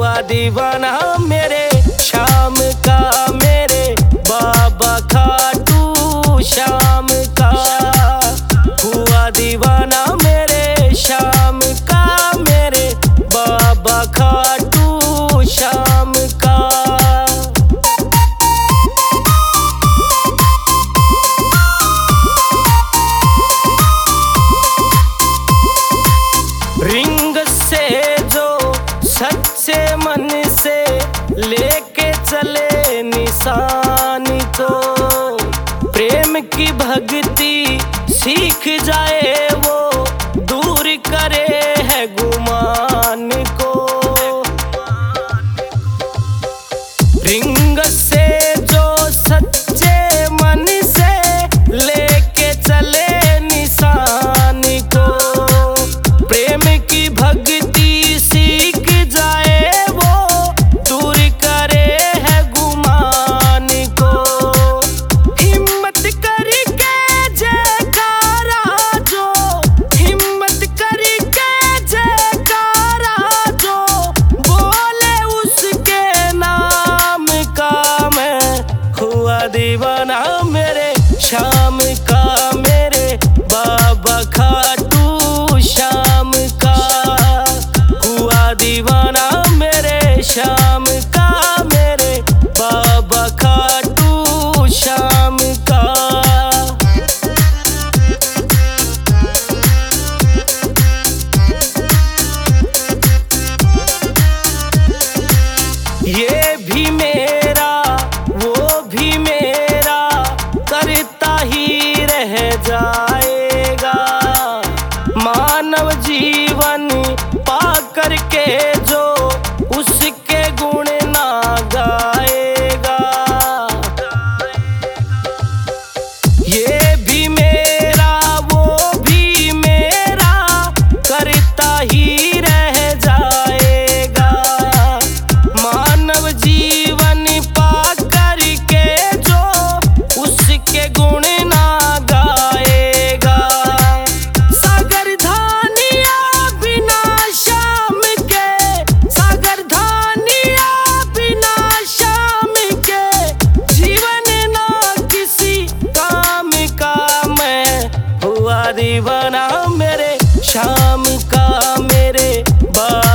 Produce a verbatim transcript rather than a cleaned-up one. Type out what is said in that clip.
हुआ दीवाना मेरे शाम का, मेरे बाबा खाटू श्याम का। हुआ दीवाना मेरे शाम का, मेरे बाबा खाटू श्याम का। रिंग से जो सच्चे मन से लेके चले निशान को, प्रेम की भक्ति सीख जाए वो दूर करे है गुमान को। रिंग से जो सच्चे मन से लेके चले निशान को, प्रेम की भक्ति सीख जाए वो दूर करे है गुमान को। हिम्मत करके जयकारा जो, हिम्मत करके जयकारा जो बोले उसके नाम का। मैं हुआ दीवाना मेरे शाम का, मेरे बाबा खाटू श्याम का। हुआ दीवाना मेरे शाम का, मेरे बाबा खाटू श्याम का। ये भी मेरा वो भी मेरा करता ही रह जाएगा। मानव जीवन पा करके जो उसके गुण ना गाएगा। ये भी मेरा वो भी मेरा करता ही रह जाएगा। मानव जीवन पा करके जो उसके गुण ना गाएगा। सागर धानिया बिना शाम के, सागर धानिया बिना शाम के जीवन ना किसी काम का। मैं हुआ दीवाना मेरे शाम का, मेरे बा